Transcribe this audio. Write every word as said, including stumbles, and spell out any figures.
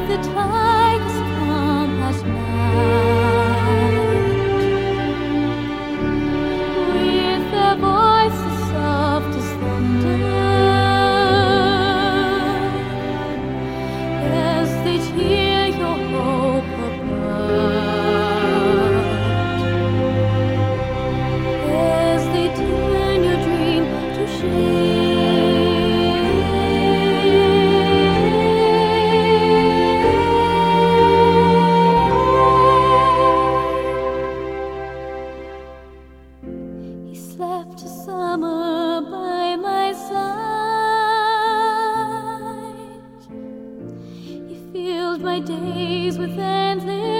the tiger's calm at night, with their voices soft as thunder, as they cheer your hope apart, as they turn your dream to shame. Slept a summer by my side. He filled my days with endless